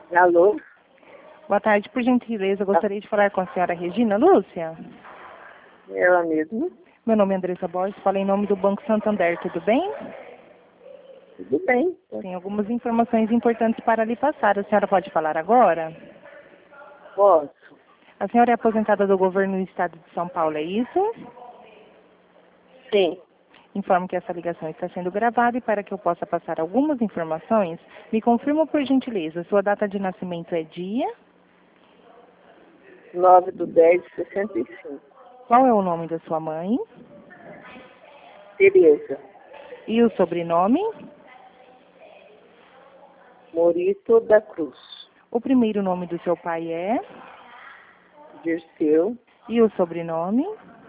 Alô? Boa tarde, por gentileza, eu gostaria de falar com a senhora Regina Lúcia. Ela mesma? Meu nome é Andressa Borges, falo em nome do Banco Santander, tudo bem? Tudo bem. Tem algumas informações importantes para lhe passar. A senhora pode falar agora? Posso? A senhora é aposentada do governo do estado de São Paulo, é isso? Sim. Informo que essa ligação está sendo gravada e para que eu possa passar algumas informações, me confirma por gentileza, sua data de nascimento é dia? 9/10/65. Qual é o nome da sua mãe? Tereza. E o sobrenome? Morito da Cruz. O primeiro nome do seu pai é? Dirceu. E o sobrenome?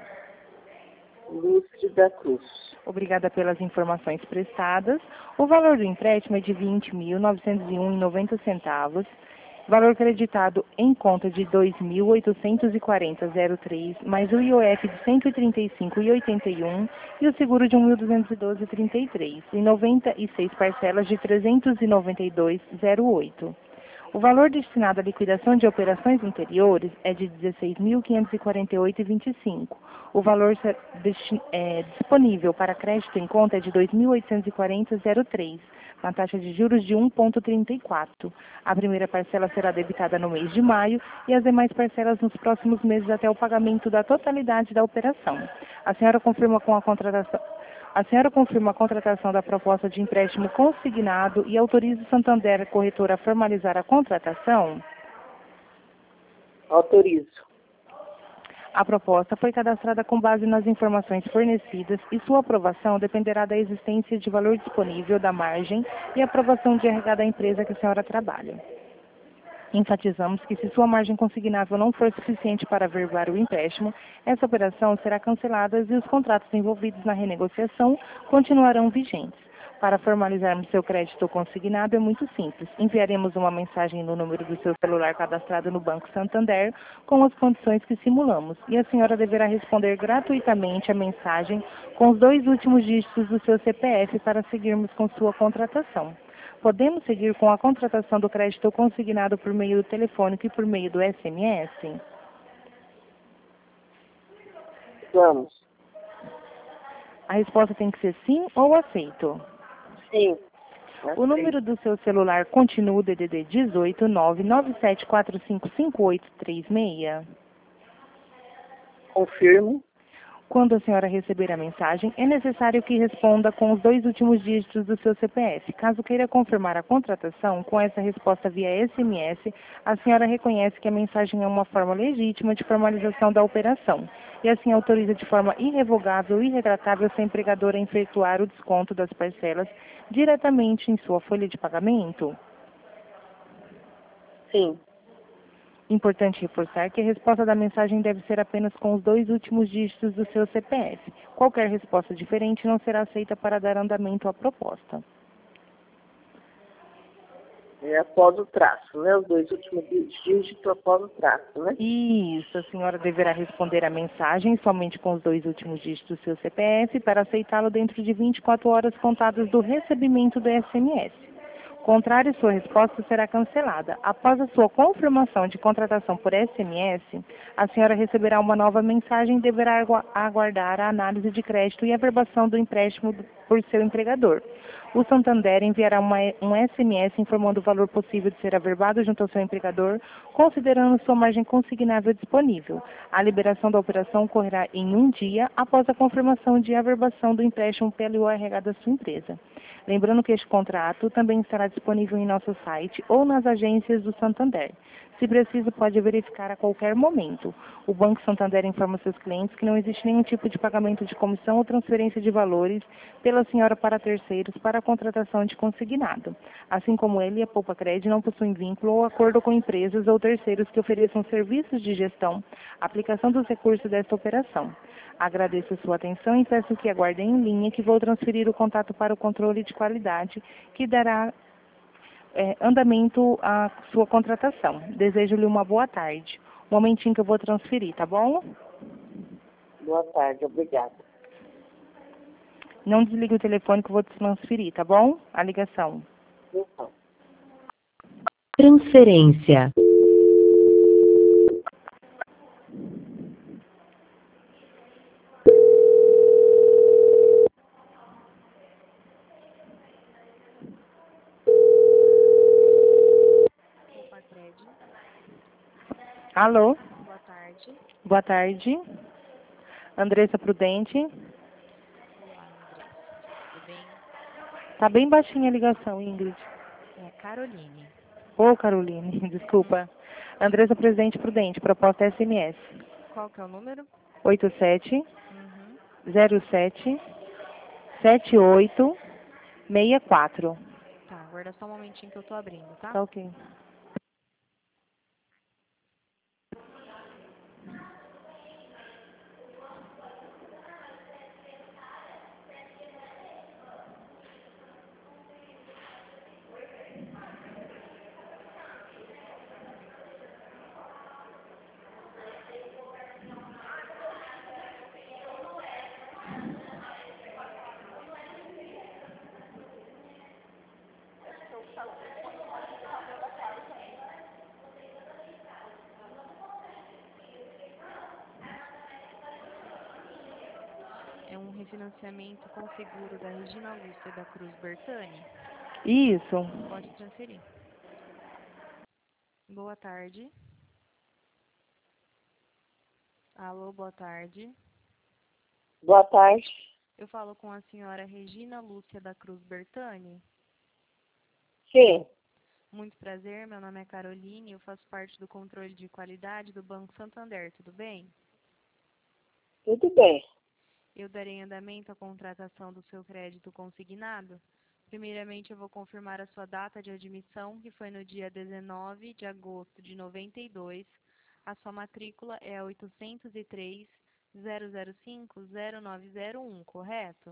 Lúcio da Cruz. Obrigada pelas informações prestadas. O valor do empréstimo é de R$ 20.901,90. Valor creditado em conta de R$ 2.840,03, mais o IOF de R$ 135,81 e o seguro de R$ 1.212,33, e 96 parcelas de R$ 392,08. O valor destinado à liquidação de operações anteriores é de R$ 16.548,25. O valor disponível para crédito em conta é de R$ 2.840,03, na taxa de juros de 1,34. A primeira parcela será debitada no mês de maio e as demais parcelas nos próximos meses até o pagamento da totalidade da operação. A senhora confirma a contratação da proposta de empréstimo consignado e autoriza o Santander Corretora a formalizar a contratação? Autorizo. A proposta foi cadastrada com base nas informações fornecidas e sua aprovação dependerá da existência de valor disponível da margem e aprovação de RH da empresa que a senhora trabalha. Enfatizamos que se sua margem consignável não for suficiente para averbar o empréstimo, essa operação será cancelada e os contratos envolvidos na renegociação continuarão vigentes. Para formalizarmos seu crédito consignado é muito simples. Enviaremos uma mensagem no número do seu celular cadastrado no Banco Santander com as condições que simulamos e a senhora deverá responder gratuitamente a mensagem com os 2 últimos dígitos do seu CPF para seguirmos com sua contratação. Podemos seguir com a contratação do crédito consignado por meio do telefônico e por meio do SMS? Vamos. A resposta tem que ser sim ou aceito. Sim. O número do seu celular continua o DDD 18 997455836. Confirmo. Quando a senhora receber a mensagem, é necessário que responda com os 2 últimos dígitos do seu CPF. Caso queira confirmar a contratação, com essa resposta via SMS, a senhora reconhece que a mensagem é uma forma legítima de formalização da operação e assim autoriza de forma irrevogável e irretratável sua empregadora a efetuar o desconto das parcelas diretamente em sua folha de pagamento? Sim. Importante reforçar que a resposta da mensagem deve ser apenas com os 2 últimos dígitos do seu CPF. Qualquer resposta diferente não será aceita para dar andamento à proposta. É após o traço, né? Os 2 últimos dígitos após o traço, né? Isso, a senhora deverá responder a mensagem somente com os 2 últimos dígitos do seu CPF para aceitá-lo dentro de 24 horas contadas do recebimento do SMS. Contrário, sua resposta será cancelada. Após a sua confirmação de contratação por SMS, a senhora receberá uma nova mensagem e deverá aguardar a análise de crédito e a averbação do empréstimo por seu empregador. O Santander enviará um SMS informando o valor possível de ser averbado junto ao seu empregador, considerando sua margem consignável disponível. A liberação da operação ocorrerá em 1 dia após a confirmação de averbação do empréstimo pelo RH da sua empresa. Lembrando que este contrato também estará disponível em nosso site ou nas agências do Santander. Se preciso, pode verificar a qualquer momento. O Banco Santander informa seus clientes que não existe nenhum tipo de pagamento de comissão ou transferência de valores pela senhora para terceiros para a contratação de consignado. Assim como ele, a Poupa Cred não possuem vínculo ou acordo com empresas ou terceiros que ofereçam serviços de gestão, aplicação dos recursos desta operação. Agradeço a sua atenção e peço que aguardem em linha que vou transferir o contato para o controle de qualidade que dará andamento à sua contratação. Desejo-lhe uma boa tarde. Um momentinho que eu vou transferir, tá bom? Boa tarde, obrigada. Não desligue o telefone que eu vou transferir, tá bom? A ligação. Então. Transferência. Alô? Boa tarde. Boa tarde. Andressa Prudente. Olá, Andressa. Tudo bem? Tá bem baixinha a ligação, Ingrid. É Caroline. Ô, Caroline, desculpa. Andressa Prudente, proposta SMS. Qual que é o número? 87 Uhum. 07 78 64. Tá, aguarda só um momentinho que eu tô abrindo, tá? Tá ok. É um refinanciamento com seguro da Regina Lúcia da Cruz Bertani. Isso. Pode transferir. Boa tarde. Alô, boa tarde. Boa tarde. Eu falo com a senhora Regina Lúcia da Cruz Bertani. Sim, Muito prazer, meu nome é Caroline, eu faço parte do controle de qualidade do Banco Santander, tudo bem? tudo bem. Eu darei andamento à contratação do seu crédito consignado. Primeiramente, eu vou confirmar a sua data de admissão, que foi no dia 19 de agosto de 92. A sua matrícula é a 803.005.0901, correto?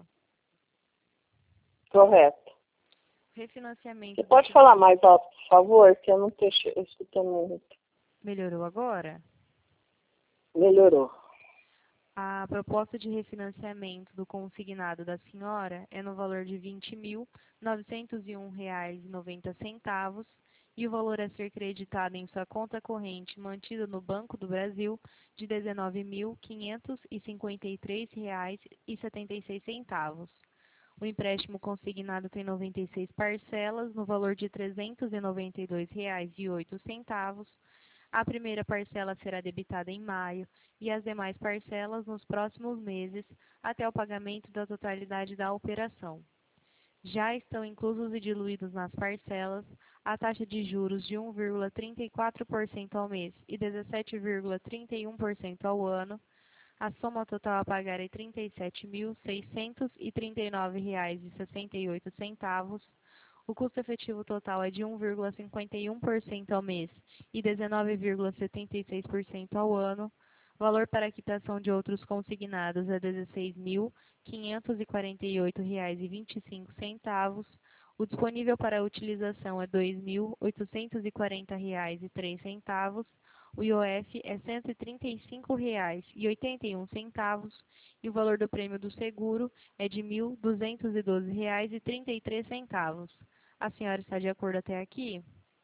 Correto. Refinanciamento Você do pode seu... falar mais alto, por favor, que eu não estou escutando muito. Melhorou agora? Melhorou. A proposta de refinanciamento do consignado da senhora é no valor de R$ 20.901,90 e o valor a ser creditado em sua conta corrente mantida no Banco do Brasil de R$ 19.553,76. O empréstimo consignado tem 96 parcelas no valor de R$ 392,08. A primeira parcela será debitada em maio e as demais parcelas nos próximos meses, até o pagamento da totalidade da operação. Já estão inclusos e diluídos nas parcelas a taxa de juros de 1,34% ao mês e 17,31% ao ano. A soma total a pagar é R$ 37.639,68. O custo efetivo total é de 1,51% ao mês e 19,76% ao ano. Valor para quitação de outros consignados é R$ 16.548,25. O disponível para utilização é R$ 2.840,03. O IOF é R$ 135,81 e o valor do prêmio do seguro é de R$ 1.212,33. A senhora está de acordo até aqui?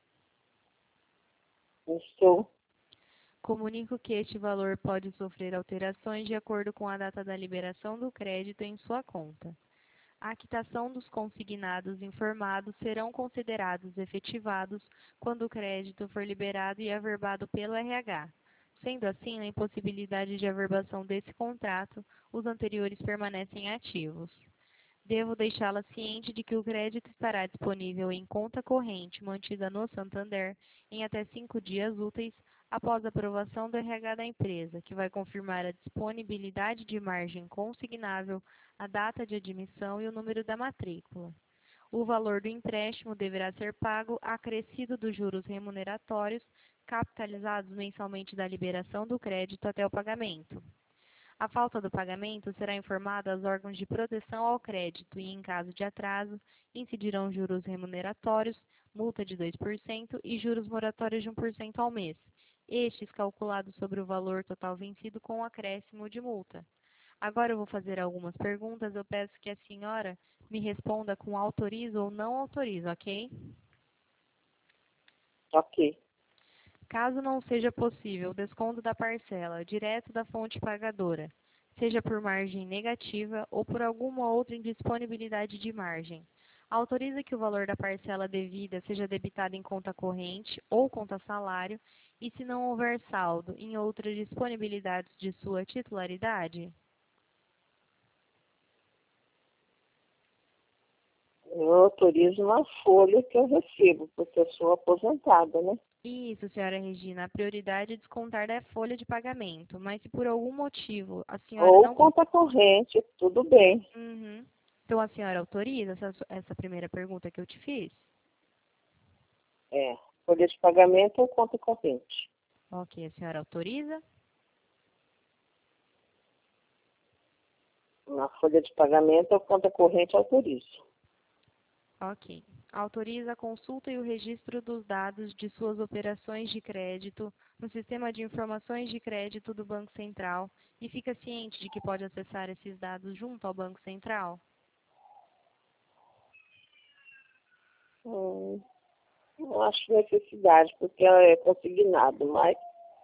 Estou. Comunico que este valor pode sofrer alterações de acordo com a data da liberação do crédito em sua conta. A quitação dos consignados informados serão considerados efetivados quando o crédito for liberado e averbado pelo RH. Sendo assim, na impossibilidade de averbação desse contrato, os anteriores permanecem ativos. Devo deixá-la ciente de que o crédito estará disponível em conta corrente mantida no Santander em até 5 dias úteis após a aprovação do RH da empresa, que vai confirmar a disponibilidade de margem consignável, a data de admissão e o número da matrícula. O valor do empréstimo deverá ser pago acrescido dos juros remuneratórios capitalizados mensalmente da liberação do crédito até o pagamento. A falta do pagamento será informada aos órgãos de proteção ao crédito e, em caso de atraso, incidirão juros remuneratórios, multa de 2% e juros moratórios de 1% ao mês, estes calculados sobre o valor total vencido com o acréscimo de multa. Agora eu vou fazer algumas perguntas, eu peço que a senhora me responda com autorizo ou não autorizo, ok? Ok. Caso não seja possível o desconto da parcela direto da fonte pagadora, seja por margem negativa ou por alguma outra indisponibilidade de margem, autoriza que o valor da parcela devida seja debitado em conta corrente ou conta salário e se não houver saldo em outras disponibilidades de sua titularidade? Eu autorizo na folha que eu recebo, porque eu sou aposentada, né? Isso, senhora Regina, a prioridade é descontar da folha de pagamento, mas se por algum motivo a senhora Ou não... conta corrente, tudo bem. Uhum. Então a senhora autoriza essa primeira pergunta que eu te fiz? É, folha de pagamento ou conta corrente. Ok, a senhora autoriza? Na folha de pagamento ou conta corrente, autorizo. Ok. Autoriza a consulta e o registro dos dados de suas operações de crédito no Sistema de Informações de Crédito do Banco Central e fica ciente de que pode acessar esses dados junto ao Banco Central? Não acho necessidade, porque é consignado, mas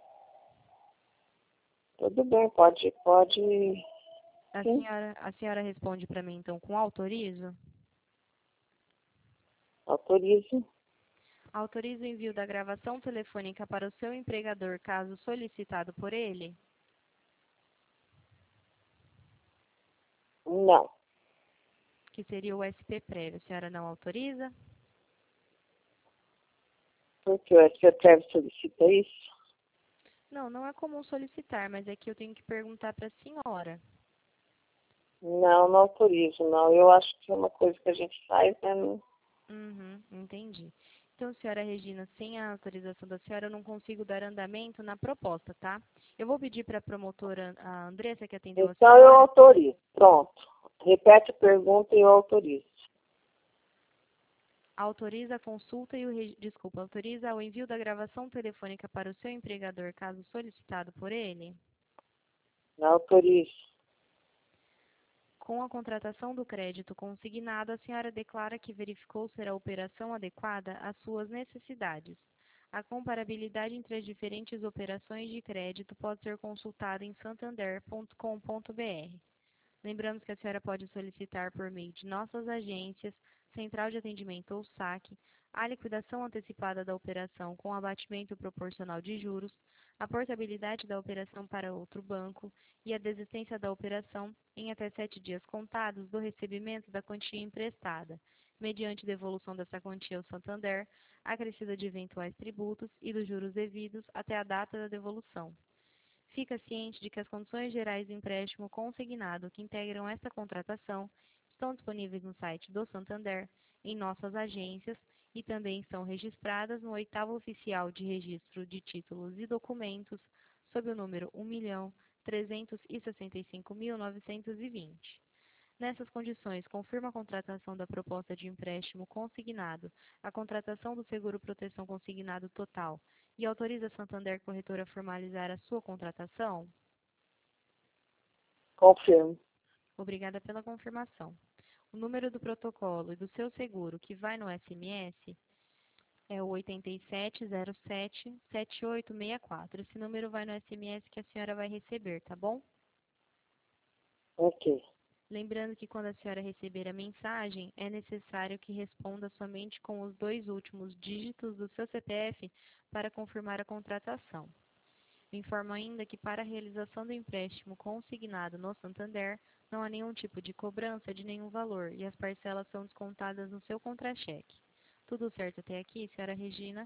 tudo bem, pode, sim, A senhora responde para mim, então, com autorizo? autorizo. Autoriza o envio da gravação telefônica para o seu empregador, caso solicitado por ele? Não, Que seria o SP prévio. A senhora não autoriza? porque o SPTEV solicita isso. Não, não é comum solicitar, mas é que eu tenho que perguntar para a senhora. Não autorizo, não. Eu acho que é uma coisa que a gente faz, né? Uhum, entendi. Então, senhora Regina, sem a autorização da senhora, eu não consigo dar andamento na proposta, tá? Eu vou pedir para a promotora, a Andressa, que atendeu a Então eu senhora, autorizo. Pronto. Repete a pergunta e eu autorizo. autoriza a consulta e autoriza o envio da gravação telefônica para o seu empregador, caso solicitado por ele? Autorizo. Com a contratação do crédito consignado, a senhora declara que verificou ser a operação adequada às suas necessidades. A comparabilidade entre as diferentes operações de crédito pode ser consultada em santander.com.br. Lembramos que a senhora pode solicitar por meio de nossas agências, Central de Atendimento ou SAC, a liquidação antecipada da operação com abatimento proporcional de juros, a portabilidade da operação para outro banco e a desistência da operação em até 7 dias contados do recebimento da quantia emprestada, mediante devolução dessa quantia ao Santander, acrescida de eventuais tributos e dos juros devidos até a data da devolução. Fica ciente de que as condições gerais do empréstimo consignado que integram esta contratação estão disponíveis no site do Santander, em nossas agências e também estão registradas no 8º Oficial de Registro de Títulos e Documentos, sob o número 1.365.920. Nessas condições, confirma a contratação da proposta de empréstimo consignado, a contratação do seguro-proteção consignado total e autoriza a Santander Corretora a formalizar a sua contratação? Confirmo. Obrigada pela confirmação. O número do protocolo e do seu seguro que vai no SMS é o 8707-7864. Esse número vai no SMS que a senhora vai receber, tá bom? Ok. Lembrando que quando a senhora receber a mensagem, é necessário que responda somente com os 2 últimos dígitos do seu CPF para confirmar a contratação. Informo ainda que para a realização do empréstimo consignado no Santander, não há nenhum tipo de cobrança de nenhum valor e as parcelas são descontadas no seu contra-cheque. Tudo certo até aqui, senhora Regina?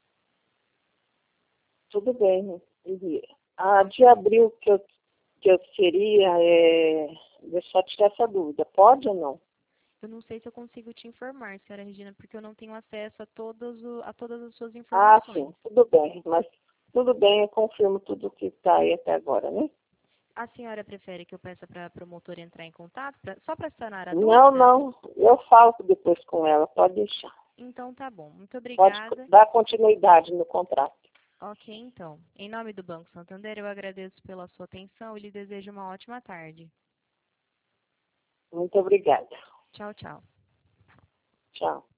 Tudo bem. A de abril que eu seria, deixa eu só tirar essa dúvida. Pode ou não? Eu não sei se eu consigo te informar, senhora Regina, porque eu não tenho acesso a todas as suas Ah, informações. sim, tudo bem. Mas tudo bem, eu confirmo tudo que está aí até agora, né? A senhora prefere que eu peça para a promotora entrar em contato, só para sanar a dúvida? Não, eu falo depois com ela, pode deixar. Então tá bom. Muito Pode obrigada. dar continuidade no contrato. Ok, então. Em nome do Banco Santander, eu agradeço pela sua atenção e lhe desejo uma ótima tarde. Muito obrigada. Tchau, tchau. Tchau.